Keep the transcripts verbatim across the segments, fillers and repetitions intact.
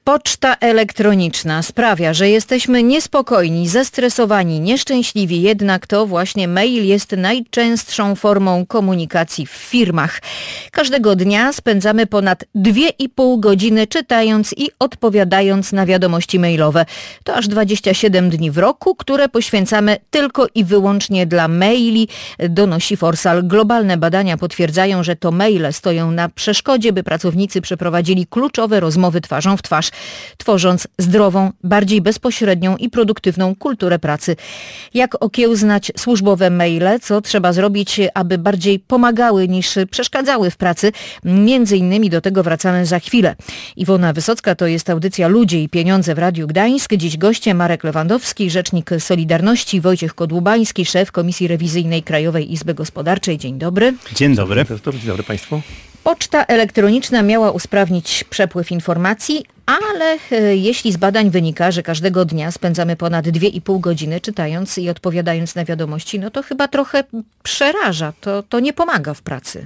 Poczta elektroniczna sprawia, że jesteśmy niespokojni, zestresowani, nieszczęśliwi, jednak to właśnie mail jest najczęstszą formą komunikacji w firmach. Każdego dnia spędzamy ponad dwie i pół godziny czytając i odpowiadając na wiadomości mailowe. To aż dwadzieścia siedem dni w roku, które poświęcamy tylko i wyłącznie dla maili, donosi Forsal. Globalne badania potwierdzają, że to maile stoją na przeszkodzie, by pracownicy przeprowadzili kluczowe rozmowy twarzą w twarz, tworząc zdrową, bardziej bezpośrednią i produktywną kulturę pracy. Jak okiełznać służbowe maile, co trzeba zrobić, aby bardziej pomagały niż przeszkadzały w pracy? Między innymi do tego wracamy za chwilę. Iwona Wysocka, to jest audycja Ludzie i Pieniądze w Radiu Gdańsk. Dziś goście Marek Lewandowski, rzecznik Solidarności, Wojciech Kodłubański, szef Komisji Rewizyjnej Krajowej Izby Gospodarczej. Dzień dobry. Dzień dobry. Dzień dobry Państwu. Poczta elektroniczna miała usprawnić przepływ informacji, ale e, jeśli z badań wynika, że każdego dnia spędzamy ponad dwie i pół godziny czytając i odpowiadając na wiadomości, no to chyba trochę przeraża. To, to nie pomaga w pracy.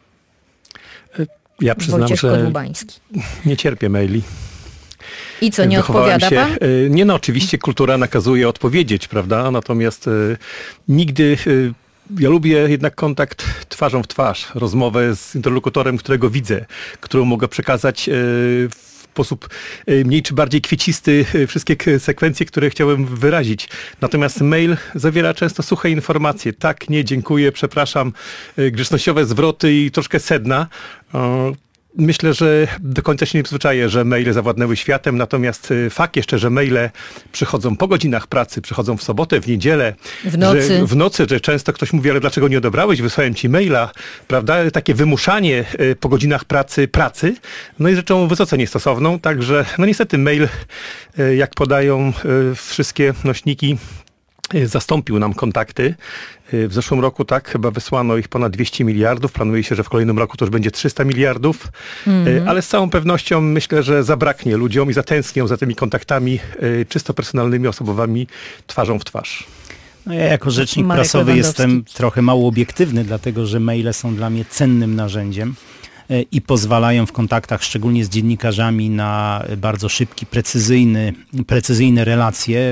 Ja przyznam, Wojciech że Kodłubański. nie cierpię maili. I co, nie Wychowałem odpowiada się, pan? Nie no, oczywiście kultura nakazuje odpowiedzieć, prawda? Natomiast y, nigdy... Y, Ja lubię jednak kontakt twarzą w twarz, rozmowę z interlokutorem, którego widzę, którą mogę przekazać w sposób mniej czy bardziej kwiecisty wszystkie sekwencje, które chciałem wyrazić. Natomiast mail zawiera często suche informacje. Tak, nie, dziękuję, przepraszam, grzecznościowe zwroty i troszkę sedna. Myślę, że do końca się nie przyzwyczaję, że maile zawładnęły światem, natomiast fakt jeszcze, że maile przychodzą po godzinach pracy, przychodzą w sobotę, w niedzielę, w nocy, że, w nocy, że często ktoś mówi, ale dlaczego nie odebrałeś, wysłałem ci maila, prawda? Takie wymuszanie po godzinach pracy, pracy, no i rzeczą wysoce niestosowną, także no niestety mail, jak podają wszystkie nośniki, zastąpił nam kontakty. W zeszłym roku tak, chyba wysłano ich ponad dwieście miliardów. Planuje się, że w kolejnym roku to już będzie trzysta miliardów. Mm. Ale z całą pewnością myślę, że zabraknie ludziom i zatęsknią za tymi kontaktami czysto personalnymi, osobowymi, twarzą w twarz. No ja jako rzecznik Marek prasowy Lewandowski. jestem trochę mało obiektywny, dlatego że maile są dla mnie cennym narzędziem i pozwalają w kontaktach, szczególnie z dziennikarzami, na bardzo szybki, precyzyjny, precyzyjne relacje.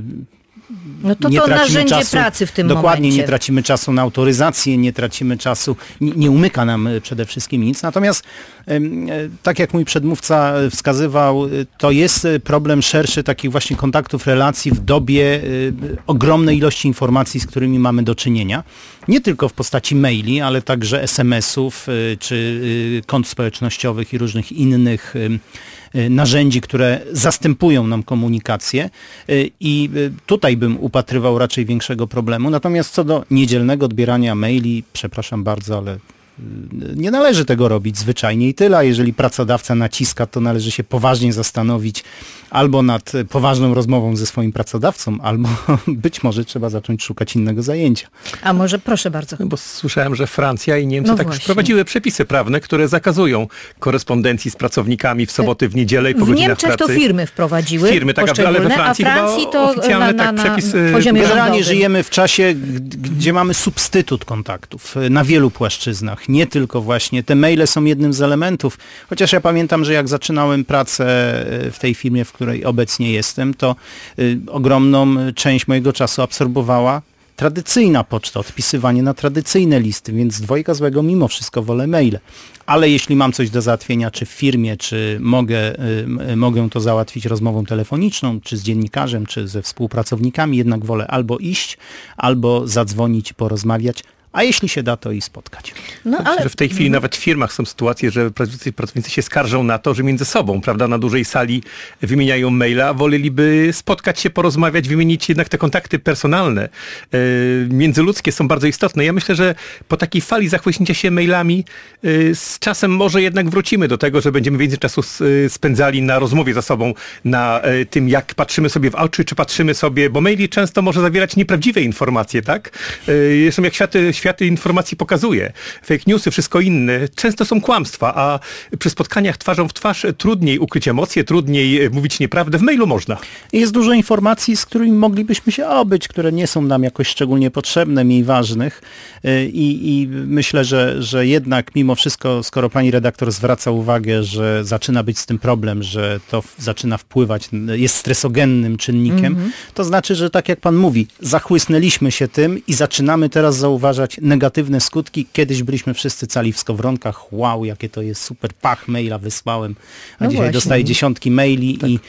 No to nie to tracimy narzędzie czasu, pracy w tym dokładnie, momencie. nie tracimy czasu na autoryzację, nie tracimy czasu, nie, nie umyka nam przede wszystkim nic. Natomiast tak jak mój przedmówca wskazywał, to jest problem szerszy takich właśnie kontaktów, relacji w dobie ogromnej ilości informacji, z którymi mamy do czynienia. Nie tylko w postaci maili, ale także es em esów, czy kont społecznościowych i różnych innych narzędzi, które zastępują nam komunikację i tutaj bym upatrywał raczej większego problemu. Natomiast co do niedzielnego odbierania maili, przepraszam bardzo, ale nie należy tego robić zwyczajnie i tyle. A jeżeli pracodawca naciska, to należy się poważnie zastanowić albo nad poważną rozmową ze swoim pracodawcą, albo być może trzeba zacząć szukać innego zajęcia. A może, proszę bardzo. Bo słyszałem, że Francja i Niemcy No tak właśnie. już wprowadziły przepisy prawne, które zakazują korespondencji z pracownikami w soboty, w niedzielę i po W godzinach Niemczech pracy. to firmy wprowadziły, Firmy, tak, ale we poszczególne, Francji, a Francji chyba to oficjalny na, na, tak na przepis poziomie Generalnie rządowym. żyjemy w czasie, g- gdzie mamy substytut kontaktów na wielu płaszczyznach. Nie tylko właśnie te maile są jednym z elementów. Chociaż ja pamiętam, że jak zaczynałem pracę w tej firmie, w której obecnie jestem, to y, ogromną część mojego czasu absorbowała tradycyjna poczta, odpisywanie na tradycyjne listy, więc z dwojga złego mimo wszystko wolę maile. Ale jeśli mam coś do załatwienia, czy w firmie, czy mogę, y, mogę to załatwić rozmową telefoniczną, czy z dziennikarzem, czy ze współpracownikami, jednak wolę albo iść, albo zadzwonić i porozmawiać, a jeśli się da, to i spotkać. No, ale... Że w tej chwili nawet w firmach są sytuacje, że pracownicy, pracownicy się skarżą na to, że między sobą, prawda, na dużej sali wymieniają maila, a woleliby spotkać się, porozmawiać, wymienić jednak te kontakty personalne, yy, międzyludzkie są bardzo istotne. Ja myślę, że po takiej fali zachłyśnięcia się mailami yy, z czasem może jednak wrócimy do tego, że będziemy więcej czasu yy, spędzali na rozmowie ze sobą, na yy, tym, jak patrzymy sobie w oczy, czy patrzymy sobie, bo maili często może zawierać nieprawdziwe informacje, tak? Yy, zresztą jak światy, świat świat informacji pokazuje. Fake newsy, wszystko inne, często są kłamstwa, a przy spotkaniach twarzą w twarz trudniej ukryć emocje, trudniej mówić nieprawdę. W mailu można. Jest dużo informacji, z którymi moglibyśmy się obyć, które nie są nam jakoś szczególnie potrzebne, mniej ważnych. I, i myślę, że, że jednak mimo wszystko, skoro pani redaktor zwraca uwagę, że zaczyna być z tym problem, że to w, zaczyna wpływać, jest stresogennym czynnikiem, mm-hmm. to znaczy, że tak jak pan mówi, zachłysnęliśmy się tym i zaczynamy teraz zauważać negatywne skutki. Kiedyś byliśmy wszyscy cali w skowronkach. Wow, jakie to jest super, pach, maila wysłałem, a no dzisiaj właśnie. Dostaję dziesiątki maili tak. i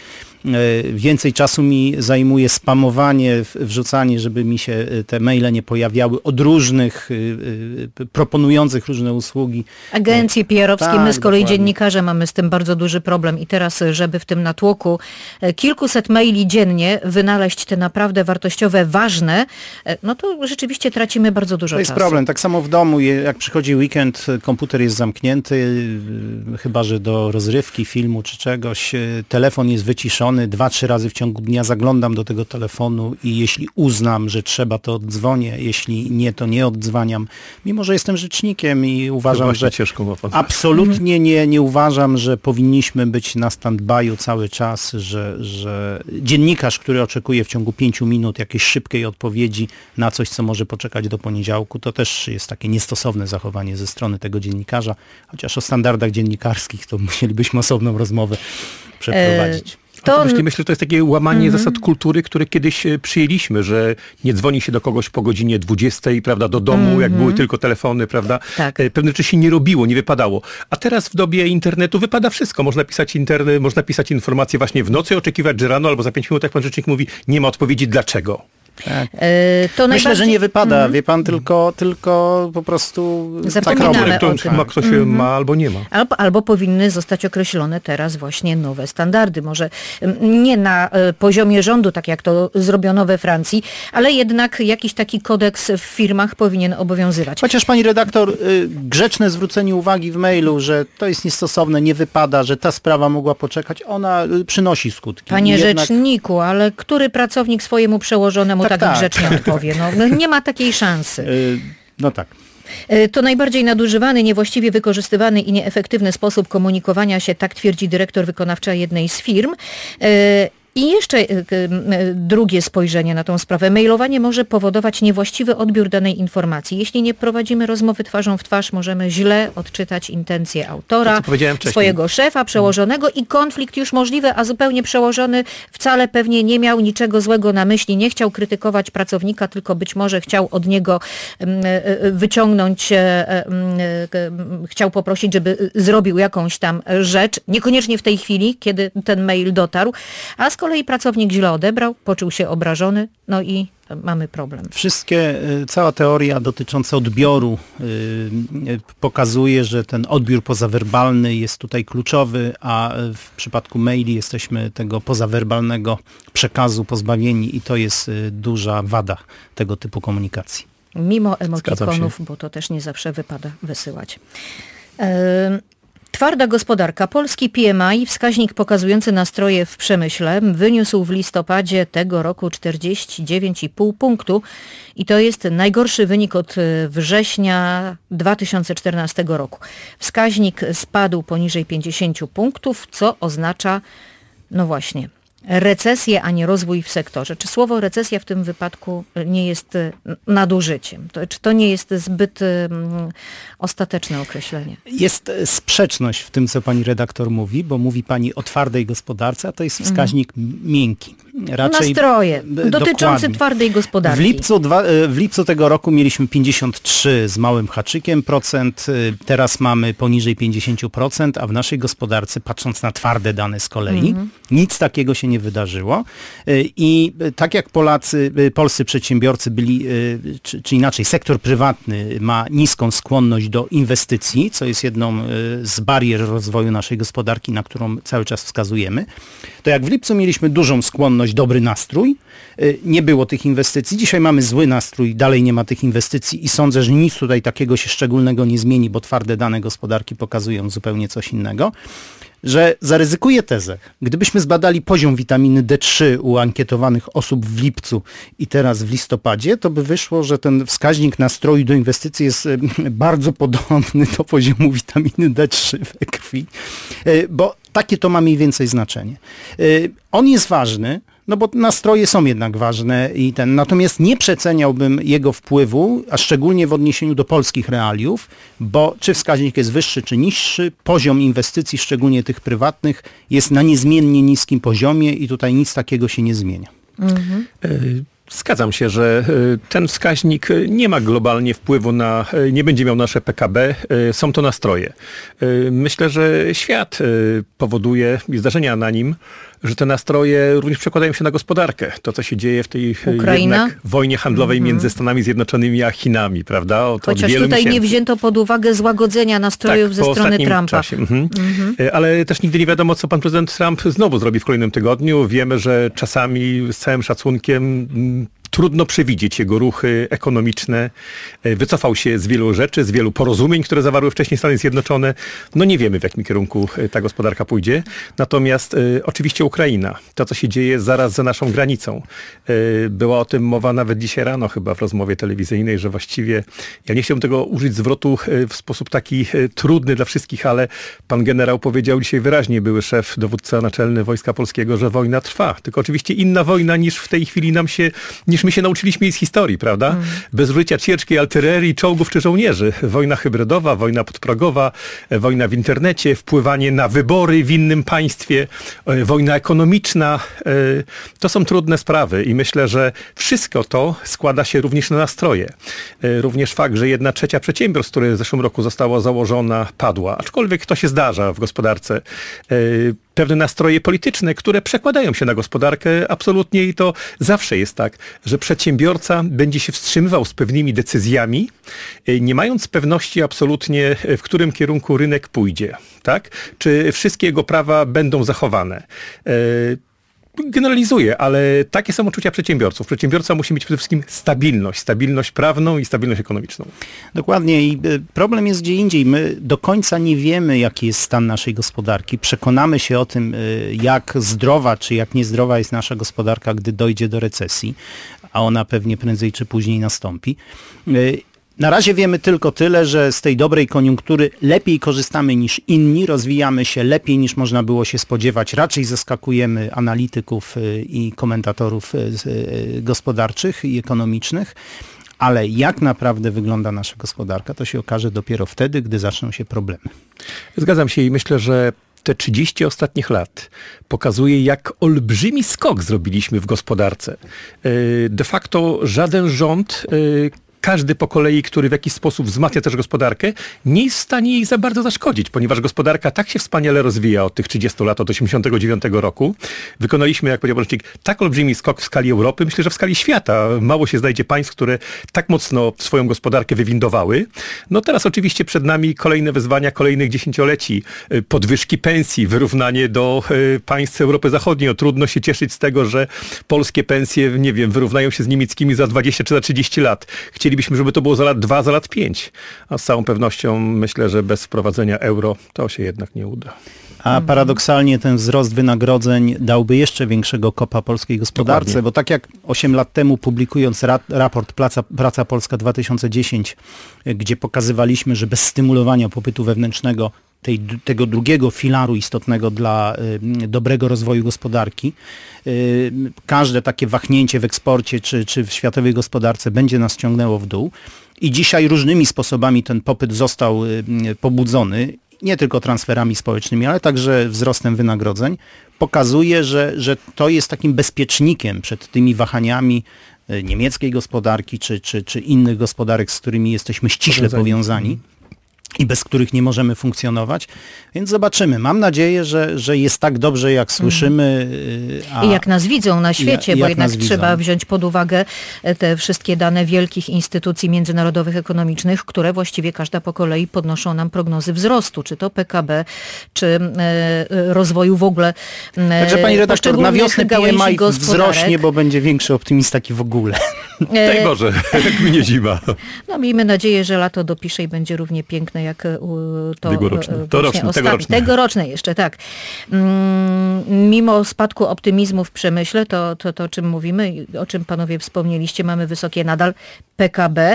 więcej czasu mi zajmuje spamowanie, wrzucanie, żeby mi się te maile nie pojawiały od różnych, proponujących różne usługi. Agencje P R owskie, tak, my z kolei dokładnie. dziennikarze mamy z tym bardzo duży problem i teraz, żeby w tym natłoku kilkuset maili dziennie wynaleźć te naprawdę wartościowe, ważne, no to rzeczywiście tracimy bardzo dużo czasu. To jest czasu. problem. Tak samo w domu, jak przychodzi weekend, komputer jest zamknięty, chyba że do rozrywki, filmu czy czegoś, telefon jest wyciszony, dwa, trzy razy w ciągu dnia zaglądam do tego telefonu i jeśli uznam, że trzeba, to oddzwonię, jeśli nie, to nie oddzwaniam. Mimo że jestem rzecznikiem i uważam, że absolutnie nie, nie uważam, że powinniśmy być na stand-by'u cały czas, że, że dziennikarz, który oczekuje w ciągu pięciu minut jakiejś szybkiej odpowiedzi na coś, co może poczekać do poniedziałku, to też jest takie niestosowne zachowanie ze strony tego dziennikarza, chociaż o standardach dziennikarskich to musielibyśmy osobną rozmowę przeprowadzić. E- To... to właśnie myślę, że to jest takie łamanie mm-hmm. zasad kultury, które kiedyś przyjęliśmy, że nie dzwoni się do kogoś po godzinie dwudziestej, prawda, do domu, mm-hmm. jak były tylko telefony, prawda. Tak. Pewne rzeczy się nie robiło, nie wypadało. A teraz w dobie internetu wypada wszystko. Można pisać internet, można pisać informacje właśnie w nocy, oczekiwać, że rano albo za pięć minut, jak pan rzecznik mówi, nie ma odpowiedzi dlaczego. Tak. To Myślę, najbardziej... że nie wypada, mm-hmm. wie pan, tylko, tylko po prostu zapominamy tak, to, ma, kto się mm-hmm. ma albo nie ma. Albo, albo powinny zostać określone teraz właśnie nowe standardy. Może nie na poziomie rządu, tak jak to zrobiono we Francji, ale jednak jakiś taki kodeks w firmach powinien obowiązywać. Chociaż pani redaktor, grzeczne zwrócenie uwagi w mailu, że to jest niestosowne, nie wypada, że ta sprawa mogła poczekać, ona przynosi skutki. Panie jednak... rzeczniku, ale który pracownik swojemu przełożonemu tak, tak, tak grzecznie odpowie. No, nie ma takiej szansy. No tak. To najbardziej nadużywany, niewłaściwie wykorzystywany i nieefektywny sposób komunikowania się, tak twierdzi dyrektor wykonawcza jednej z firm. I jeszcze drugie spojrzenie na tą sprawę. Mailowanie może powodować niewłaściwy odbiór danej informacji. Jeśli nie prowadzimy rozmowy twarzą w twarz, możemy źle odczytać intencje autora, swojego szefa, przełożonego i konflikt już możliwy, a zupełnie przełożony wcale pewnie nie miał niczego złego na myśli, nie chciał krytykować pracownika, tylko być może chciał od niego wyciągnąć, chciał poprosić, żeby zrobił jakąś tam rzecz, niekoniecznie w tej chwili, kiedy ten mail dotarł, a z kolei pracownik źle odebrał, poczuł się obrażony, no i mamy problem. Wszystkie, cała teoria dotycząca odbioru yy, pokazuje, że ten odbiór pozawerbalny jest tutaj kluczowy, a w przypadku maili jesteśmy tego pozawerbalnego przekazu pozbawieni i to jest duża wada tego typu komunikacji. Mimo emotikonów, bo to też nie zawsze wypada wysyłać. Yy. Twarda gospodarka. Polski P M I, wskaźnik pokazujący nastroje w przemyśle, wyniósł w listopadzie tego roku czterdzieści dziewięć i pół punktu i to jest najgorszy wynik od września dwa tysiące czternastego roku. Wskaźnik spadł poniżej pięćdziesiąt punktów, co oznacza, no właśnie, recesję, a nie rozwój w sektorze. Czy słowo recesja w tym wypadku nie jest nadużyciem? To, czy to nie jest zbyt um, ostateczne określenie? Jest sprzeczność w tym, co pani redaktor mówi, bo mówi pani o twardej gospodarce, a to jest wskaźnik mm. miękki. Raczej nastroje dotyczące dokładnie. Twardej gospodarki. W lipcu, dwa, w lipcu tego roku mieliśmy pięćdziesiąt trzy z małym haczykiem procent, teraz mamy poniżej pięćdziesiąt procent, a w naszej gospodarce, patrząc na twarde dane z kolei, mm. nic takiego się nie wydarzyło. I tak jak Polacy, polscy przedsiębiorcy byli, czy, czy inaczej, sektor prywatny ma niską skłonność do inwestycji, co jest jedną z barier rozwoju naszej gospodarki, na którą cały czas wskazujemy, to jak w lipcu mieliśmy dużą skłonność, dobry nastrój, nie było tych inwestycji. Dzisiaj mamy zły nastrój, dalej nie ma tych inwestycji i sądzę, że nic tutaj takiego się szczególnego nie zmieni, bo twarde dane gospodarki pokazują zupełnie coś innego. że zaryzykuję tezę. Gdybyśmy zbadali poziom witaminy D trzy u ankietowanych osób w lipcu i teraz w listopadzie, to by wyszło, że ten wskaźnik nastroju do inwestycji jest bardzo podobny do poziomu witaminy D trzy we krwi, bo takie to ma mniej więcej znaczenie. On jest ważny, no bo nastroje są jednak ważne i ten, natomiast nie przeceniałbym jego wpływu, a szczególnie w odniesieniu do polskich realiów, bo czy wskaźnik jest wyższy, czy niższy, poziom inwestycji, szczególnie tych prywatnych, jest na niezmiennie niskim poziomie i tutaj nic takiego się nie zmienia. Mhm. Zgadzam się, że ten wskaźnik nie ma globalnie wpływu na, nie będzie miał nasze P K B, są to nastroje. Myślę, że świat powoduje i zdarzenia na nim, że te nastroje również przekładają się na gospodarkę. To, co się dzieje w tej jednak wojnie handlowej mm-hmm. między Stanami Zjednoczonymi a Chinami, prawda? Od, Chociaż od wielu tutaj miesięcy. nie wzięto pod uwagę złagodzenia nastrojów tak, ze strony Trumpa. Czasie. Mhm. Mm-hmm. Ale też nigdy nie wiadomo, co pan prezydent Trump znowu zrobi w kolejnym tygodniu. Wiemy, że czasami z całym szacunkiem trudno przewidzieć jego ruchy ekonomiczne. Wycofał się z wielu rzeczy, z wielu porozumień, które zawarły wcześniej Stany Zjednoczone. No nie wiemy, w jakim kierunku ta gospodarka pójdzie. Natomiast y, oczywiście Ukraina, to co się dzieje zaraz za naszą granicą. Y, była o tym mowa nawet dzisiaj rano chyba w rozmowie telewizyjnej, że właściwie, ja nie chciałbym tego użyć zwrotu y, w sposób taki y, trudny dla wszystkich, ale pan generał powiedział dzisiaj wyraźnie, były szef, dowódca naczelny Wojska Polskiego, że wojna trwa. Tylko oczywiście inna wojna niż w tej chwili nam się, niż my się nauczyliśmy z historii, prawda? Mm. Bez użycia ciężkiej artylerii, czołgów czy żołnierzy. Wojna hybrydowa, wojna podprogowa, wojna w internecie, wpływanie na wybory w innym państwie, wojna ekonomiczna. To są trudne sprawy i myślę, że wszystko to składa się również na nastroje. Również fakt, że jedna trzecia przedsiębiorstw, które w zeszłym roku została założona, padła. Aczkolwiek to się zdarza w gospodarce. Pewne nastroje polityczne, które przekładają się na gospodarkę absolutnie i to zawsze jest tak, że przedsiębiorca będzie się wstrzymywał z pewnymi decyzjami, nie mając pewności absolutnie, w którym kierunku rynek pójdzie, tak? Czy wszystkie jego prawa będą zachowane. Generalizuję, ale takie są uczucia przedsiębiorców. Przedsiębiorca musi mieć przede wszystkim stabilność, stabilność prawną i stabilność ekonomiczną. Dokładnie i problem jest gdzie indziej. My do końca nie wiemy, jaki jest stan naszej gospodarki. Przekonamy się o tym, jak zdrowa czy jak niezdrowa jest nasza gospodarka, gdy dojdzie do recesji, a ona pewnie prędzej czy później nastąpi. Na razie wiemy tylko tyle, że z tej dobrej koniunktury lepiej korzystamy niż inni, rozwijamy się lepiej niż można było się spodziewać, raczej zaskakujemy analityków i komentatorów gospodarczych i ekonomicznych, ale jak naprawdę wygląda nasza gospodarka, to się okaże dopiero wtedy, gdy zaczną się problemy. Zgadzam się i myślę, że te trzydzieści ostatnich lat pokazuje, jak olbrzymi skok zrobiliśmy w gospodarce. De facto żaden rząd, każdy po kolei, który w jakiś sposób wzmacnia też gospodarkę, nie jest w stanie jej za bardzo zaszkodzić, ponieważ gospodarka tak się wspaniale rozwija od tych trzydziestu lat, od osiemdziesiątego dziewiątego roku. Wykonaliśmy, jak powiedział Bożycznik, tak olbrzymi skok w skali Europy, myślę, że w skali świata. Mało się znajdzie państw, które tak mocno swoją gospodarkę wywindowały. No teraz oczywiście przed nami kolejne wyzwania kolejnych dziesięcioleci. Podwyżki pensji, wyrównanie do państw Europy Zachodniej. No, trudno się cieszyć z tego, że polskie pensje, nie wiem, wyrównają się z niemieckimi za dwadzieścia czy za trzydzieści lat. Chcielibyśmy, żeby to było za lat dwa, za lat pięć. A z całą pewnością myślę, że bez wprowadzenia euro to się jednak nie uda. A paradoksalnie ten wzrost wynagrodzeń dałby jeszcze większego kopa polskiej gospodarce, Dokładnie. Bo tak jak osiem lat temu publikując ra- raport Praca, Praca Polska dwa tysiące dziesięć, gdzie pokazywaliśmy, że bez stymulowania popytu wewnętrznego tej, tego drugiego filaru istotnego dla y, dobrego rozwoju gospodarki, y, każde takie wahnięcie w eksporcie czy, czy w światowej gospodarce będzie nas ciągnęło w dół. I dzisiaj różnymi sposobami ten popyt został y, pobudzony, nie tylko transferami społecznymi, ale także wzrostem wynagrodzeń, pokazuje, że, że to jest takim bezpiecznikiem przed tymi wahaniami niemieckiej gospodarki czy, czy, czy innych gospodarek, z którymi jesteśmy ściśle powiązani i bez których nie możemy funkcjonować. Więc zobaczymy. Mam nadzieję, że, że jest tak dobrze, jak słyszymy. A I jak nas widzą na świecie, ja, bo jednak trzeba wziąć pod uwagę te wszystkie dane wielkich instytucji międzynarodowych, ekonomicznych, które właściwie każda po kolei podnoszą nam prognozy wzrostu, czy to P K B, czy e, rozwoju w ogóle. E, Także pani redaktor, na wiosnę P M I wzrośnie, bo będzie większy optymista taki w ogóle. Daj Boże, jak minie zima. No miejmy nadzieję, że lato dopisze i będzie równie piękne jak to tegoroczne. Tegoroczne, tegoroczne. tegoroczne jeszcze, tak. Mimo spadku optymizmu w przemyśle, to, to, to o czym mówimy, o czym panowie wspomnieliście, mamy wysokie nadal P K B.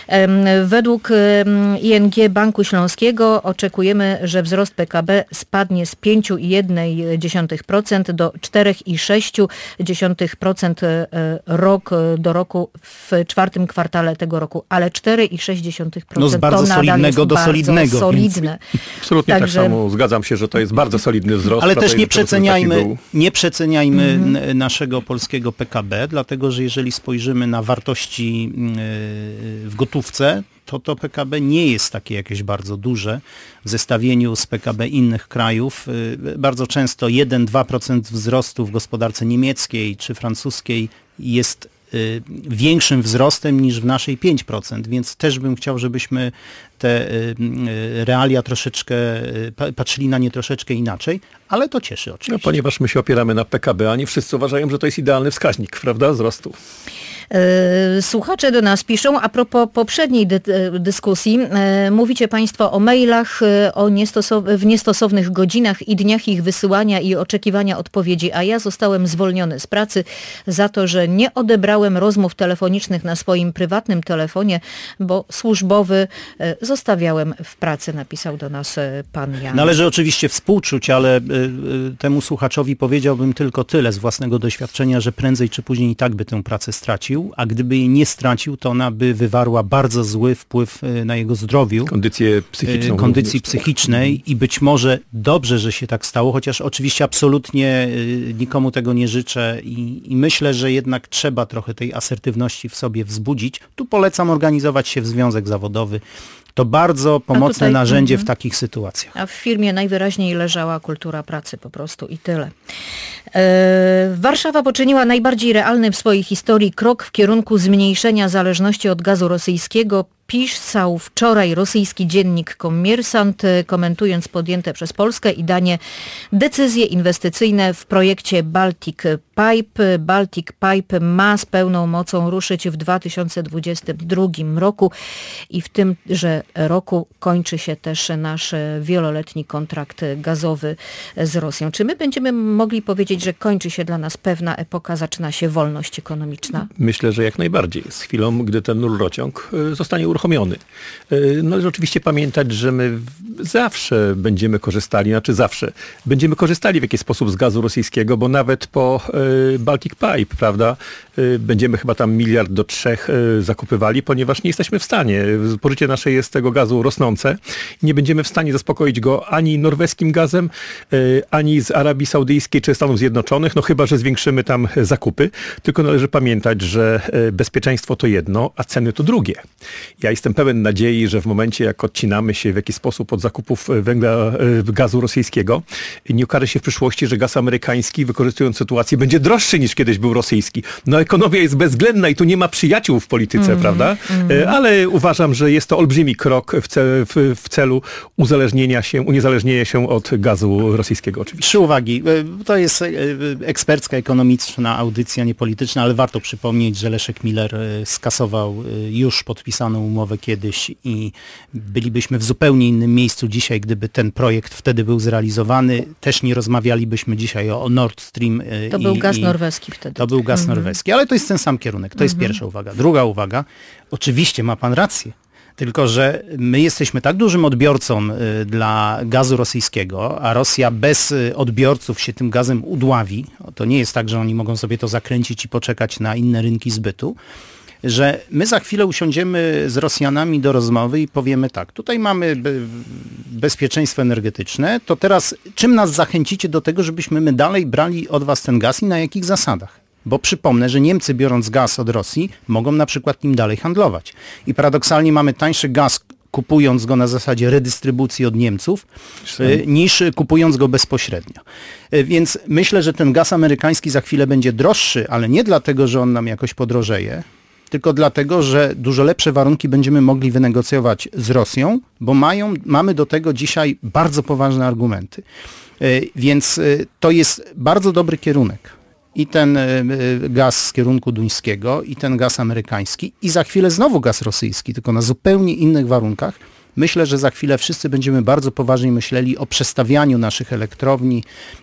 Według I N G Banku Śląskiego oczekujemy, że wzrost P K B spadnie z pięć przecinek jeden procent do cztery przecinek sześć procent rok do roku w czwartym kwartale tego roku, ale cztery przecinek sześć procent no z bardzo to nadal solidnego jest do bardzo solidnego. solidne. Absolutnie Także... tak samo, zgadzam się, że to jest bardzo solidny wzrost. Ale też nie przeceniajmy, był... nie przeceniajmy mm-hmm. naszego polskiego P K B, dlatego że jeżeli spojrzymy na wartości w gotówce, to to P K B nie jest takie jakieś bardzo duże w zestawieniu z P K B innych krajów. Bardzo często jeden do dwóch procent wzrostu w gospodarce niemieckiej czy francuskiej jest większym wzrostem niż w naszej pięć procent, więc też bym chciał, żebyśmy te realia troszeczkę, patrzyli na nie troszeczkę inaczej, ale to cieszy oczywiście. No, ponieważ my się opieramy na P K B, a nie wszyscy uważają, że to jest idealny wskaźnik, prawda, wzrostu. Słuchacze do nas piszą, a propos poprzedniej dy- dyskusji, mówicie Państwo o mailach o niestosow- w niestosownych godzinach i dniach ich wysyłania i oczekiwania odpowiedzi, a ja zostałem zwolniony z pracy za to, że nie odebrałem rozmów telefonicznych na swoim prywatnym telefonie, bo służbowy zostawiałem w pracy, napisał do nas pan Jan. Należy oczywiście współczuć, ale temu słuchaczowi powiedziałbym tylko tyle z własnego doświadczenia, że prędzej czy później i tak by tę pracę stracił, a gdyby jej nie stracił, to ona by wywarła bardzo zły wpływ na jego zdrowiu. Kondycję psychiczną. Kondycji również, psychicznej tak. I być może dobrze, że się tak stało, chociaż oczywiście absolutnie nikomu tego nie życzę i, i myślę, że jednak trzeba trochę tej asertywności w sobie wzbudzić. Tu polecam organizować się w związek zawodowy. To bardzo pomocne tutaj, narzędzie mm, w takich sytuacjach. A w firmie najwyraźniej leżała kultura pracy po prostu i tyle. E, Warszawa poczyniła najbardziej realny w swojej historii krok w kierunku zmniejszenia zależności od gazu rosyjskiego. Pisał wczoraj rosyjski dziennik Kommersant, komentując podjęte przez Polskę i Danię decyzje inwestycyjne w projekcie Baltic Pipe. Baltic Pipe ma z pełną mocą ruszyć w dwa tysiące dwudziestym drugim roku i w tymże roku kończy się też nasz wieloletni kontrakt gazowy z Rosją. Czy my będziemy mogli powiedzieć, że kończy się dla nas pewna epoka, zaczyna się wolność ekonomiczna? Myślę, że jak najbardziej. Z chwilą, gdy ten rurociąg zostanie uruchomiony. Należy oczywiście pamiętać, że my zawsze będziemy korzystali, znaczy zawsze, będziemy korzystali w jakiś sposób z gazu rosyjskiego, bo nawet po Baltic Pipe, prawda, będziemy chyba tam miliard do trzech zakupywali, ponieważ nie jesteśmy w stanie. Spożycie nasze jest tego gazu rosnące i nie będziemy w stanie zaspokoić go ani norweskim gazem, ani z Arabii Saudyjskiej czy Stanów Zjednoczonych, no chyba, że zwiększymy tam zakupy. Tylko należy pamiętać, że bezpieczeństwo to jedno, a ceny to drugie. Ja jestem pełen nadziei, że w momencie, jak odcinamy się w jakiś sposób od zakupów węgla, gazu rosyjskiego, nie okaże się w przyszłości, że gaz amerykański, wykorzystując sytuację, będzie droższy niż kiedyś był rosyjski. No ekonomia jest bezwzględna i tu nie ma przyjaciół w polityce, mm, prawda? Mm. Ale uważam, że jest to olbrzymi krok w, ce, w, w celu uzależnienia się, uniezależnienia się od gazu rosyjskiego oczywiście. Trzy uwagi. To jest ekspercka, ekonomiczna audycja, nie polityczna, ale warto przypomnieć, że Leszek Miller skasował już podpisaną umowę kiedyś i bylibyśmy w zupełnie innym miejscu dzisiaj, gdyby ten projekt wtedy był zrealizowany. Też nie rozmawialibyśmy dzisiaj o Nord Stream. To i, był gaz i norweski wtedy. To był gaz mhm. norweski, ale to jest ten sam kierunek. To jest mhm. pierwsza uwaga. Druga uwaga. Oczywiście ma pan rację. Tylko że my jesteśmy tak dużym odbiorcą dla gazu rosyjskiego, a Rosja bez odbiorców się tym gazem udławi. To nie jest tak, że oni mogą sobie to zakręcić i poczekać na inne rynki zbytu, że my za chwilę usiądziemy z Rosjanami do rozmowy i powiemy tak, tutaj mamy be- bezpieczeństwo energetyczne, to teraz czym nas zachęcicie do tego, żebyśmy my dalej brali od was ten gaz i na jakich zasadach? Bo przypomnę, że Niemcy biorąc gaz od Rosji mogą na przykład nim dalej handlować. I paradoksalnie mamy tańszy gaz, kupując go na zasadzie redystrybucji od Niemców, niż kupując go bezpośrednio. Więc myślę, że ten gaz amerykański za chwilę będzie droższy, ale nie dlatego, że on nam jakoś podrożeje, tylko dlatego, że dużo lepsze warunki będziemy mogli wynegocjować z Rosją, bo mają, mamy do tego dzisiaj bardzo poważne argumenty. Więc to jest bardzo dobry kierunek. i ten gaz z kierunku duńskiego, i ten gaz amerykański, i za chwilę znowu gaz rosyjski, tylko na zupełnie innych warunkach. Myślę, że za chwilę wszyscy będziemy bardzo poważnie myśleli o przestawianiu naszych elektrowni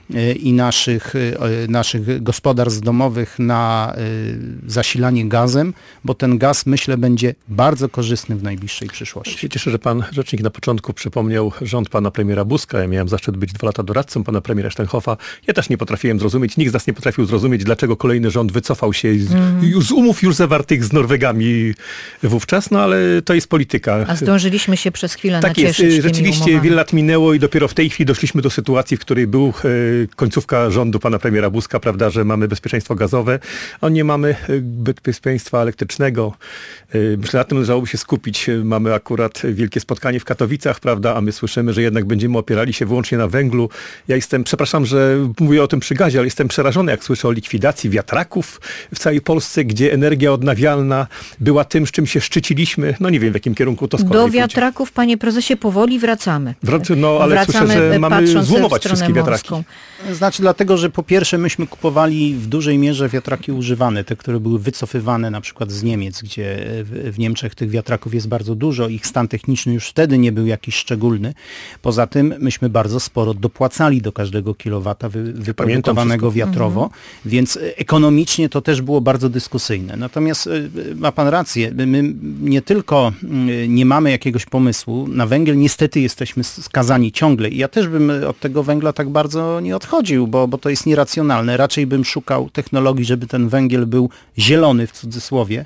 i naszych, naszych gospodarstw domowych na zasilanie gazem, bo ten gaz, myślę, będzie bardzo korzystny w najbliższej przyszłości. Ja się cieszę, że pan rzecznik na początku przypomniał rząd pana premiera Buzka. Ja miałem zaszczyt być dwa lata doradcą pana premiera Steinhoffa. Ja też nie potrafiłem zrozumieć, nikt z nas nie potrafił zrozumieć, dlaczego kolejny rząd wycofał się z, mm. z umów już zawartych z Norwegami wówczas, no ale to jest polityka. A zdążyliśmy się przez chwilę tak nacieszyć jest, rzeczywiście umowami. Wiele lat minęło i dopiero w tej chwili doszliśmy do sytuacji, w której był e, końcówka rządu pana premiera Buzka, prawda, że mamy bezpieczeństwo gazowe, a nie mamy bezpieczeństwa elektrycznego. E, myślę, na tym należałoby się skupić. Mamy akurat wielkie spotkanie w Katowicach, prawda, a my słyszymy, że jednak będziemy opierali się wyłącznie na węglu. Ja jestem, przepraszam, że mówię o tym przy gazie, ale jestem przerażony, jak słyszę o likwidacji wiatraków w całej Polsce, gdzie energia odnawialna była tym, z czym się szczyciliśmy. No nie wiem, w jakim kierunku to skoro. Do wiatraków, panie prezesie, powoli wracamy. Wrac- no, ale wracamy, słyszę, że mamy złomować wszystkie morską. wiatraki. Znaczy dlatego, że po pierwsze myśmy kupowali w dużej mierze wiatraki używane, te, które były wycofywane na przykład z Niemiec, gdzie w, w Niemczech tych wiatraków jest bardzo dużo, ich stan techniczny już wtedy nie był jakiś szczególny. Poza tym myśmy bardzo sporo dopłacali do każdego kilowata wy, wyprodukowanego wiatrowo, mhm. więc ekonomicznie to też było bardzo dyskusyjne. Natomiast ma pan rację, my nie tylko nie mamy jakiegoś pomysłu, na węgiel niestety jesteśmy skazani ciągle i ja też bym od tego węgla tak bardzo nie odchodził, bo, bo to jest nieracjonalne. Raczej bym szukał technologii, żeby ten węgiel był zielony w cudzysłowie,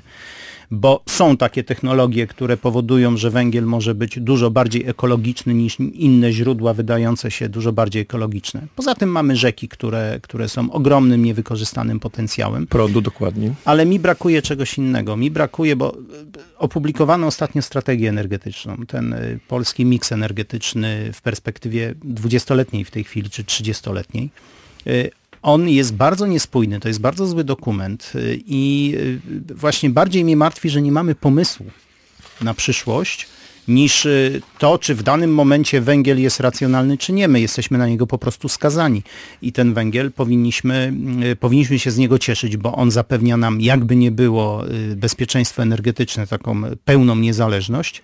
bo są takie technologie, które powodują, że węgiel może być dużo bardziej ekologiczny niż inne źródła wydające się dużo bardziej ekologiczne. Poza tym mamy rzeki, które, które są ogromnym, niewykorzystanym potencjałem. Prądu, dokładnie. Ale mi brakuje czegoś innego. Mi brakuje, bo opublikowano ostatnio strategię energetyczną. Ten polski miks energetyczny w perspektywie dwudziestoletniej w tej chwili, czy trzydziestoletniej. On jest bardzo niespójny, to jest bardzo zły dokument i właśnie bardziej mnie martwi, że nie mamy pomysłu na przyszłość niż to, czy w danym momencie węgiel jest racjonalny, czy nie. My jesteśmy na niego po prostu skazani i ten węgiel powinniśmy, powinniśmy się z niego cieszyć, bo on zapewnia nam, jakby nie było, bezpieczeństwo energetyczne, taką pełną niezależność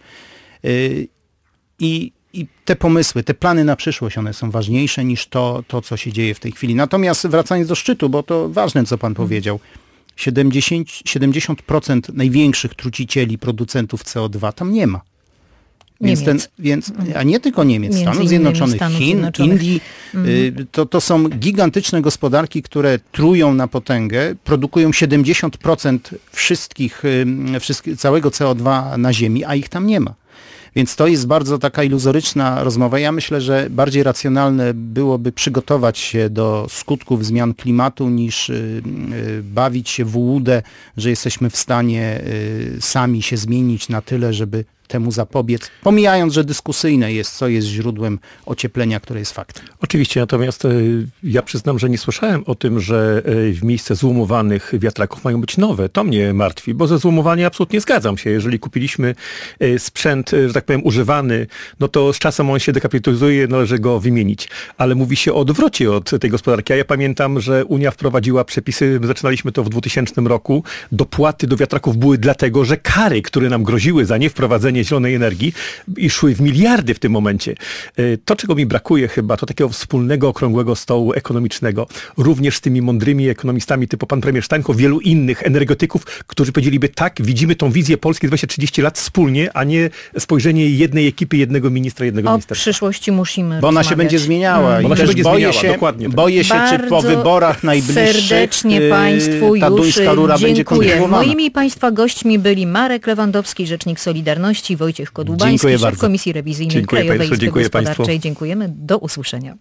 i I te pomysły, te plany na przyszłość, one są ważniejsze niż to, to, co się dzieje w tej chwili. Natomiast wracając do szczytu, bo to ważne, co pan powiedział, siedemdziesiąt, siedemdziesiąt procent największych trucicieli, producentów C O dwa tam nie ma. Więc ten, więc, a nie tylko Niemiec, Stanów Zjednoczonych, Stanów Chin, Zjednoczonych. Indii. Mm. To, to są gigantyczne gospodarki, które trują na potęgę, produkują siedemdziesiąt procent wszystkich, wszystkich, całego C O dwa na Ziemi, a ich tam nie ma. Więc to jest bardzo taka iluzoryczna rozmowa. Ja myślę, że bardziej racjonalne byłoby przygotować się do skutków zmian klimatu niż y, y, bawić się w ułudę, że jesteśmy w stanie y, sami się zmienić na tyle, żeby temu zapobiec, pomijając, że dyskusyjne jest, co jest źródłem ocieplenia, które jest faktem. Oczywiście, natomiast y, ja przyznam, że nie słyszałem o tym, że y, w miejsce złomowanych wiatraków mają być nowe. To mnie martwi, bo ze złomowania absolutnie zgadzam się. Jeżeli kupiliśmy y, sprzęt, y, że tak powiem, używany, no to z czasem on się dekapitalizuje, należy go wymienić. Ale mówi się o odwrocie od tej gospodarki. A ja pamiętam, że Unia wprowadziła przepisy, my zaczynaliśmy to w dwutysięcznym roku, dopłaty do wiatraków były dlatego, że kary, które nam groziły za niewprowadzenie zielonej energii i szły w miliardy w tym momencie. To, czego mi brakuje chyba, to takiego wspólnego, okrągłego stołu ekonomicznego, również z tymi mądrymi ekonomistami typu pan premier Steinhoff, wielu innych energetyków, którzy powiedzieliby tak, widzimy tą wizję Polski dwadzieścia trzydzieści lat wspólnie, a nie spojrzenie jednej ekipy, jednego ministra, jednego o ministerstwa. O przyszłości musimy Bo rozmawiać. ona się będzie zmieniała. Hmm. I ona się będzie boję zmieniała, się, dokładnie. Tak. Boję się, czy po wyborach najbliższych serdecznie Państwu ta już duńska rura będzie dziękuję. kontynuowana. Moimi Państwa gośćmi byli Marek Lewandowski, rzecznik Solidarności, Wojciech Kodubański, szef Komisji Rewizyjnej Dziękuję Krajowej Państwu, Izby dziękuję Gospodarczej. Państwu. Dziękujemy. Do usłyszenia.